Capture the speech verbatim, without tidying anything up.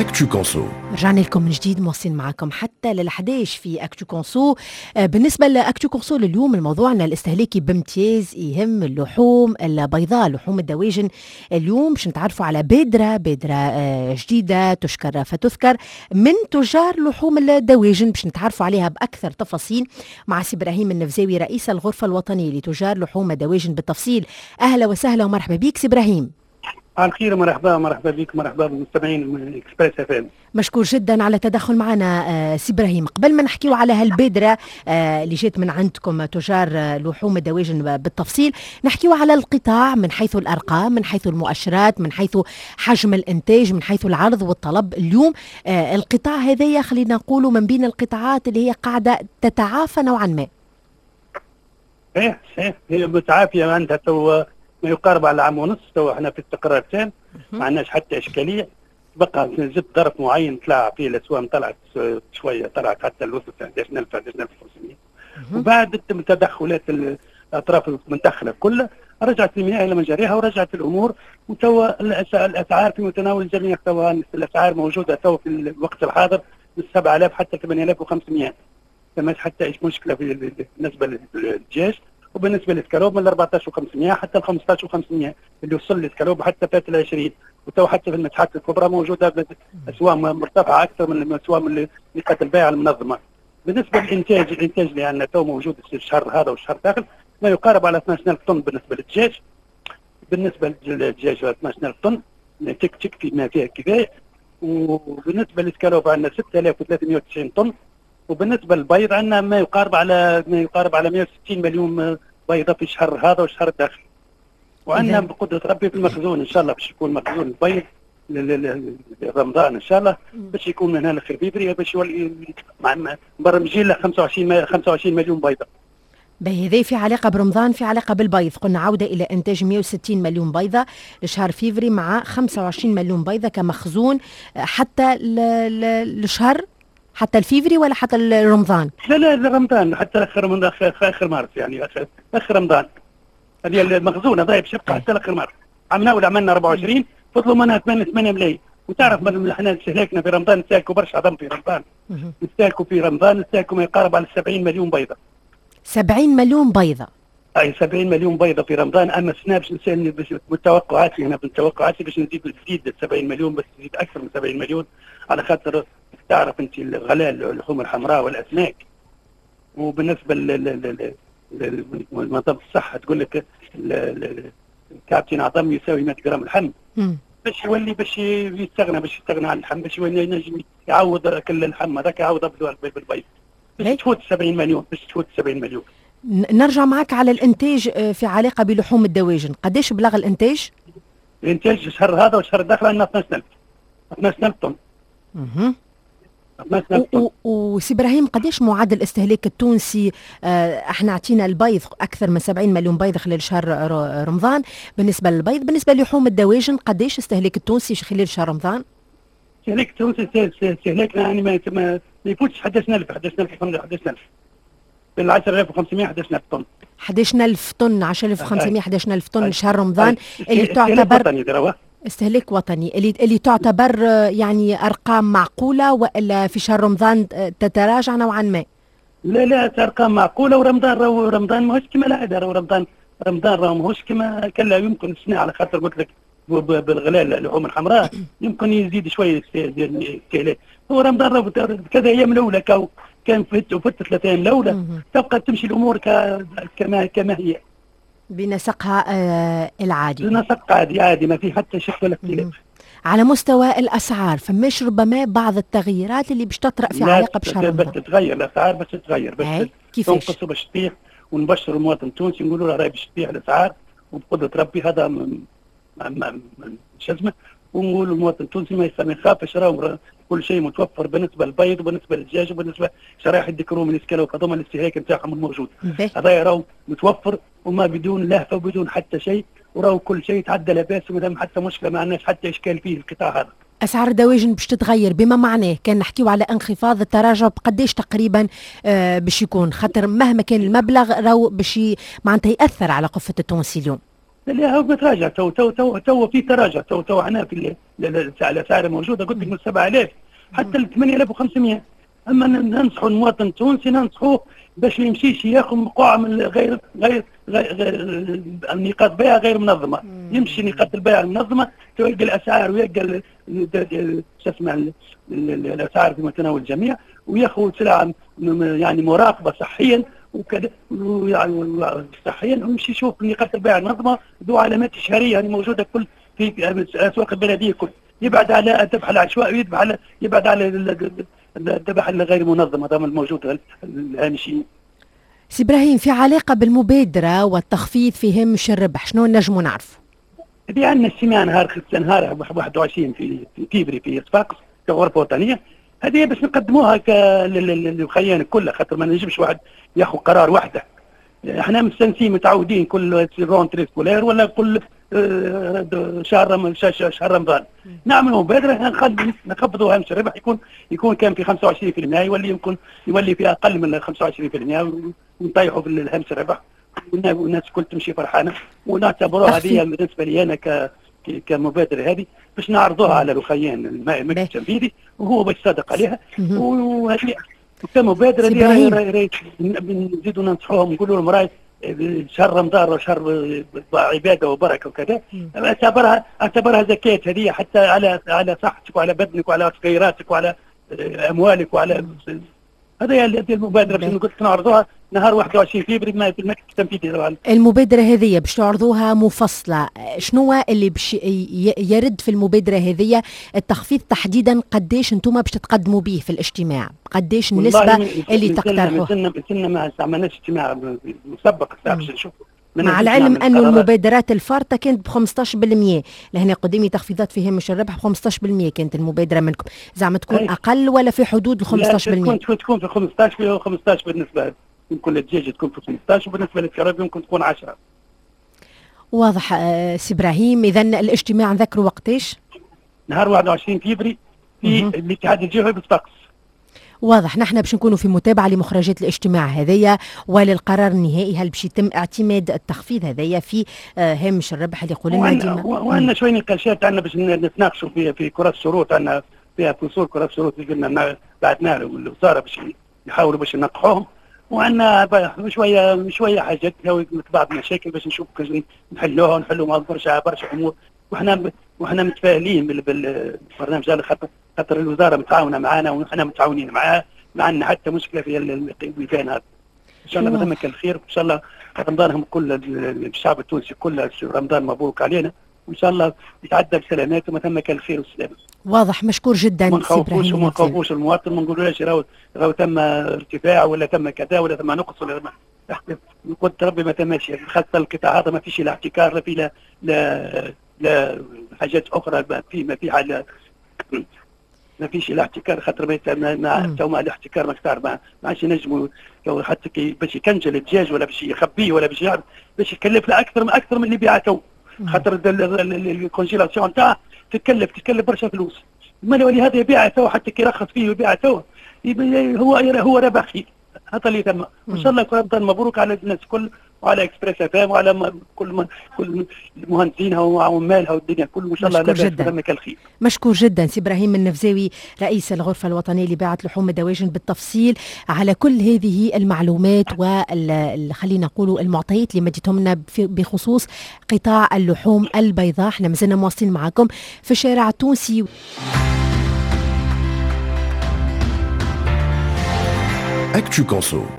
أكتو كونسو. رجعنا لكم من جديد، مواصلين معكم حتى للحداش في أكتو كونسو. بالنسبة لأكتو كونسو لليوم الموضوع أن الاستهلاكي بامتياز يهم اللحوم البيضاء، لحوم الدواجن. اليوم باش نتعرفوا على بادرة بادرة جديدة تشكر فتذكر من تجار لحوم الدواجن، باش نتعرفوا عليها بأكثر تفاصيل مع سي إبراهيم النفزاوي رئيس الغرفة الوطنية لتجار لحوم الدواجن بالتفصيل. أهلا وسهلا ومرحبا بك سي إبراهيم. على الخير، مرحبا مرحبا بك، مرحبا بالمستمعين من اكسبريس اف ام. مشكور جدا على التدخل معنا آه سي إبراهيم. قبل ما نحكيو على هالبادرة آه اللي جات من عندكم تجار آه لحوم الدواجن بالتفصيل، نحكيو على القطاع من حيث الأرقام، من حيث المؤشرات، من حيث حجم الإنتاج، من حيث العرض والطلب. اليوم آه القطاع هذايا خلينا نقولوا من بين القطاعات اللي هي قاعدة تتعافى نوعا ما. ايه صحيح، هي متعافية عندها تو ما يقارب على عام ونص. تو احنا في استقرار تام، ما عندناش حتى اشكاليه. بقى زدت ظرف معين طلع فيه الاسواق، طلعت شويه، طلعت حتى الوسط أحد عشر ألف أحد عشر ألف وخمسمية. وبعد تم تدخلات الاطراف المتدخله كلها، رجعت المياه الى مجاريها ورجعت الامور. وتو الاسعار في متناول الجميع. تو الاسعار موجوده تو في الوقت الحاضر من سبعة آلاف حتى ثمانية آلاف وخمسمية. ما حتى ايش مشكله في بالنسبه للدجاج. وبالنسبه للسكالوب من أربعة عشر وخمسمية حتى ال خمسة عشر وخمسمية اللي وصل للسكالوب حتى فات ال عشرين. وتو حتى في المساحات الكبرى موجوده اسواق مرتفعه اكثر من الاسواق اللي قد البيع المنظمه. بالنسبه للانتاج، الانتاج اللي عندنا تو موجود الشهر هذا والشهر داخل ما يقارب على اثناعش ألف طن بالنسبه للدجاج. بالنسبه للدجاج اثناعش ألف طن تك تك فيما فيها كفايه. وبالنسبه للسكالوب عندنا ستة آلاف وثلاثمية وتسعين طن. وبالنسبه للبيض عندنا ما يقارب على ما يقارب على مئة وستين مليون بيضه في الشهر هذا والشهر الداخل. وعندنا بقدره ربي في المخزون ان شاء الله باش يكون مخزون البيض لرمضان ان شاء الله، باش يكون من هنا لخير فبراير باش يولي مبرمجين له خمسة وعشرين مليون بيضه. هذا في علاقه برمضان، في علاقه بالبيض. قلنا عوده الى انتاج مئة وستين مليون بيضه لشهر فيفري مع خمسة وعشرين مليون بيضه كمخزون حتى لشهر حتى الفيفري ولا حتى رمضان؟ لا لا رمضان حتى اخر من اخر اخر مارس، يعني اخر اخر رمضان. هذه المخزونه ضايب شبكه حتى اخر مارس. عملنا ولا عملنا أربعة وعشرين، فضلوا منها ثمانية ملايين. وتعرف احنا استهلاكنا في رمضان نستهلكوا برشا عظم في رمضان. نستهلكوا في رمضان نستهلكوا ما يقارب على سبعين مليون بيضه. سبعين مليون بيضه. اي سبعين مليون بيضه في رمضان. اما السنه باش نسالني بالتوقعات، هنا بالتوقعات باش نزيد نزيد سبعين مليون، بس نزيد اكثر من سبعين مليون على خاطر تعرف انت الغلاء اللحوم الحمراء والاسماك. وبالنسبه لمنظمه الصحه تقول لك كابتن عظم يساوي مئة جرام لحم، باش يولي باش يستغنى باش يستغنى عن اللحم، باش ينجم يعوض كل اللحم هذاك، يعوض بالبيض باش تفوت سبعين مليون، باش تفوت سبعين مليون. نرجع معك على الانتاج في علاقه بلحوم الدواجن، قداش بلغ الانتاج؟ الانتاج الشهر هذا والشهر الداخل عندنا اثناعش ألف اثناعش ألف طن. اها. وسي إبراهيم قداش معدل الاستهلاك التونسي؟ اه احنا اعطينا البيض اكثر من سبعين مليون بيض خلال شهر رمضان. بالنسبه للبيض، بالنسبه لحوم الدواجن قداش استهلاك التونسي خلال شهر رمضان؟ استهلاك التونسي استهلاكنا يعني ما ما يفوتش أحد عشر ألف أحد عشر ألف أحد عشر ألف بين عشرة آلاف وخمسمية أحد عشر ألف طن. أحد عشر ألف طن عشرة آلاف وخمسمية أحد عشر ألف طن شهر رمضان اللي تعتبر استهلاك وطني، اللي اللي تعتبر يعني ارقام معقوله ولا في شهر رمضان تتراجع نوعا ما؟ لا لا ارقام معقوله. ورمضان راهو رمضان ماهوش كما العاده، راهو رمضان رمضان راهو ماهوش كما كان. لا يمكن السنه على خاطر قلت لك بالغلاء اللحوم الحمراء يمكن يزيد شويه استهلاك. هو رمضان راهو كذا ايام الاولى كان كان فت وفت ثلاث ايام الاولى تبقى تمشي الامور كما كما هي بنسقها آه العادي. بنسق عادي عادي، ما في حتى شك ولا اختلاف. على مستوى الاسعار فماش ربما بعض التغييرات اللي باش تطرأ في علاقه بشهر رمضان؟ بس تتغير الاسعار، بس تتغير بس كيفاش؟ باش تطيح. ونبشر المواطن التونسي نقولوا له راهي باش تطيح الاسعار وبقدره ربي. هذا شو اسمه. ونقول المواطن التونسي ما يخافش، راهو كل شيء متوفر بالنسبه للبيض وبالنسبه للدجاج وبالنسبه شرائح الدكروم الاسكالو هذوما الاستهلاك نتاعهم الموجود. هذا راهو متوفر وما بدون لهفه وبدون حتى شيء، وراهو كل شيء تعدى لاباس وما حتى مشكله، ما عندناش حتى اشكال فيه القطاع هذا. اسعار الدواجن باش تتغير بما معناه كان نحكيو على انخفاض التراجع بقداش تقريبا آه باش يكون؟ خاطر مهما كان المبلغ راهو باش معناتها ياثر على قفه التونسي اليوم. لا هو متراجع تو تو تو تو في تراجع تو تو احنا في الاسعار الموجوده قلت لك من سبعة آلاف حتى ل ثمانية آلاف وخمسمائة. اما ننصحوا المواطن التونسي ننصحوه باش ما يمشيش ياخذ مقاعة من غير غير غير, غير نقاط بيع غير منظمه. يمشي نقاط البيع المنظمه تلقى الاسعار ويلقى شو اسمه الاسعار في متناول الجميع وياخذ سلع يعني مراقبه صحيا وكذا يعني صحيا ويمشي يشوف نقاط البيع المنظمه ذو علامات شهريه يعني موجوده كل في الاسواق البلديه كل. يبعد على الذبح العشوائي ويذبح على يبعد على الذبح الغير منظم هذا الموجود الهامشي. سي ابراهيم في علاقه بالمبادره والتخفيض في هامش الربح شنو نجموا نعرفوا؟ في عندنا اجتماع نهار خمسة نهار واحد وعشرين في في تيبري في صفاقس كغرفه وطنيه. هذه باش نقدموها للخيان كلها خاطر ما نجمش واحد ياخذ قرار وحده. احنا مستنسين متعودين كل رون تريسكولير ولا كل شهر شهر رمضان نعمل مبادره نخلي نخفضوا هامش الربح يكون يكون كان في خمسة وعشرين بالمئة يولي يمكن يولي في اقل من خمسة وعشرين بالمئة ونطيحوا في الهامش الربح والناس الكل تمشي فرحانه ونعتبروها هذه بالنسبه لي انا ك كمبادره هذه باش نعرضوها على الخيان المجلس التنفيذي وهو باش يصدق عليها وهذه كمبادره اللي نزيدوا ننصحوهم نقولوا لهم راي شهر رمضان وشهر عباده وبركه وكذا اعتبرها اعتبرها زكاه هذه حتى على على صحتك وعلى بدنك وعلى خيراتك وعلى اموالك وعلى هذه المبادره باش قلت نعرضوها نهار واحد وعشرين فبراير في المكتب التنفيذي. المبادره هذه باش تعرضوها مفصله شنو اللي باش يرد في المبادره هذه التخفيض تحديدا قداش انتم باش تتقدموا به في الاجتماع قداش النسبه اللي تقترحوها؟ مثلنا مثلنا ما عملناش اجتماع مسبق باش نشوفوا مع العلم أن المبادرات الفارطة كانت ب خمسطاش بالمئة لهنا قدامي تخفيضات في هامش الربح ب خمسطاش بالمئة كانت المبادرة منكم زعما تكون أي. أقل ولا في حدود ال خمسطاش بالمئة؟ تكون تكون في خمسطاش في خمسطاش بالنسبة يمكن للدجاجة تكون في خمسطاش وبالنسبة للكراب يمكن تكون عشرة. واضح آه سي إبراهيم. إذا الاجتماع نذكروا وقتاش؟ نهار واحد وعشرين فبراير في الاتحاد الجوهري بصفاقس. واضح نحن باش نكونوا في متابعه لمخرجات الاجتماع هذايا وللقرار النهائي هل باش يتم اعتماد التخفيض هذايا في هامش الربح اللي قلنا ديما وعندنا شويه نقاشات عندنا باش نتناقشوا في في كره الشروط عندنا فيها فصول كره الشروط اللي قلنا بعثنا لهم الوزاره باش يحاولوا باش ينقحوهم وعندنا شويه شويه حاجات بعض المشاكل باش نشوف كيفاش نحلوها ونحلوا برشا برشا امور وحنا وحنا متفائلين بالبرنامج هذا خاطر خاطر الوزاره متعاونه معنا ونحن متعاونين معها ما عندنا حتى مشكله في الميزان هذا. ان شاء الله ما كان الخير وان شاء الله رمضانهم كل الشعب التونسي كله رمضان مبروك علينا وان شاء الله يتعدى بسلامات وما ثم كان الخير والسلامه. واضح مشكور جدا. ما نخوفوش وما نخوفوش المواطن ما نقولوش راهو راهو ثم ارتفاع ولا ثم كذا ولا ثم نقص ولا قلت ربي ما ثماش خاصه القطاع هذا ما فيش لا احتكار لا في لا لا لا حاجات اخرى في ما في حاجه ما فيش الاحتكار خاطر ما تو مع الاحتكار ما كثار ما عادش ينجموا حتى كي باش يكنجل الدجاج ولا باش يخبيه ولا باش يعرف باش يكلف له اكثر من اكثر من اللي بيعه تو خاطر الكونجيلاسيون تاعه تكلف تكلف برشا فلوس. ما ولهذا يبيعه تو حتى كي يرخص فيه ويبيعه تو هو هو ربحي هذا اللي تم. وان شاء الله رمضان مبروك على الناس الكل وعلى اكسبريس اف ام وعلى كل كل مهندسينها وعمالها والدنيا كل ان شاء الله لاباس الخير. مشكور جدا سي ابراهيم النفزاوي رئيس الغرفه الوطنيه لبيعه لحوم الدواجن بالتفصيل على كل هذه المعلومات وال خلينا نقولوا المعطيات اللي مديتهم لنا بخصوص قطاع اللحوم البيضاء. احنا مازلنا مواصلين معكم في الشارع التونسي. Actu Conso.